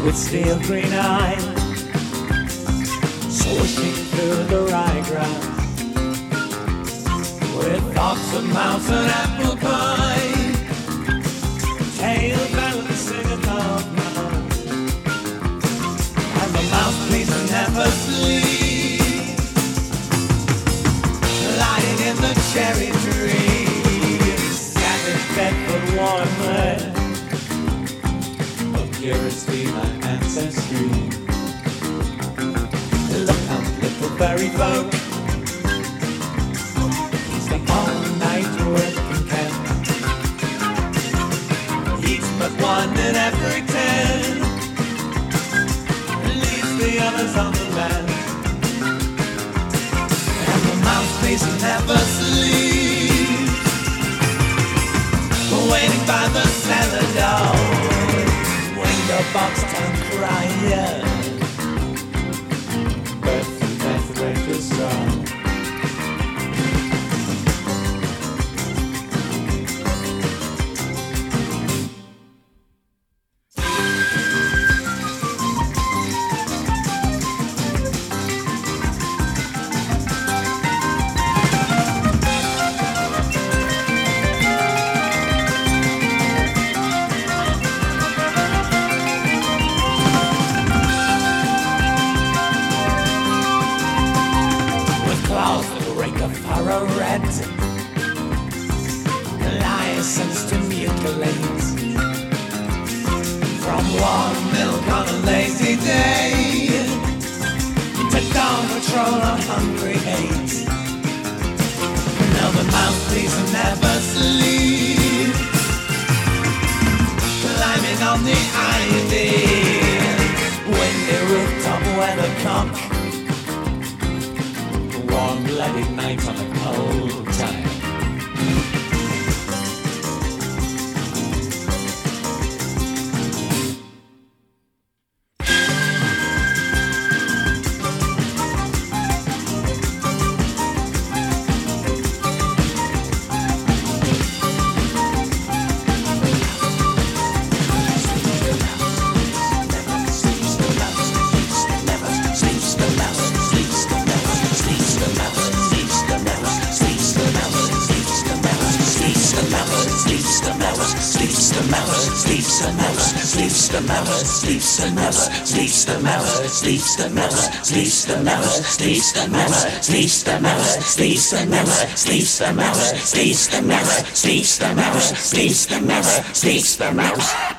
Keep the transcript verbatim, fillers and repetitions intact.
with steel green eyes, swishing through the ryegrass, with thoughts of mouse and apple pie, tail balancing above mine, and the mouthpiece never sleeps, lying in the cherry tree, scattered Bedford warmly, of purest feline ancestry. Look out, little fairy folk, he's the all-night working cat, eats but one in every ten, leaves the others on the land, and the mouthpiece never sleeps, waiting by the cellar door, when the box turn crying, birth and death rages song. License to mutilate, from warm milk on a lazy day to dawn patrol on hungry hate. Now the mouthpiece never sleeps, climbing on the ivy, windy rooftop weathercock, warm-blooded night on a cold time. Sleeps the mouse, sleeps the mouse, sleeps the mouse, sleeps the mouse, sleeps the mouse, sleeps the mouse, sleeps the mouse, sleeps the mouse, sleeps the mouse, sleeps the mouse, sleeps the mouse, sleeps the mouse, sleeps the mouse.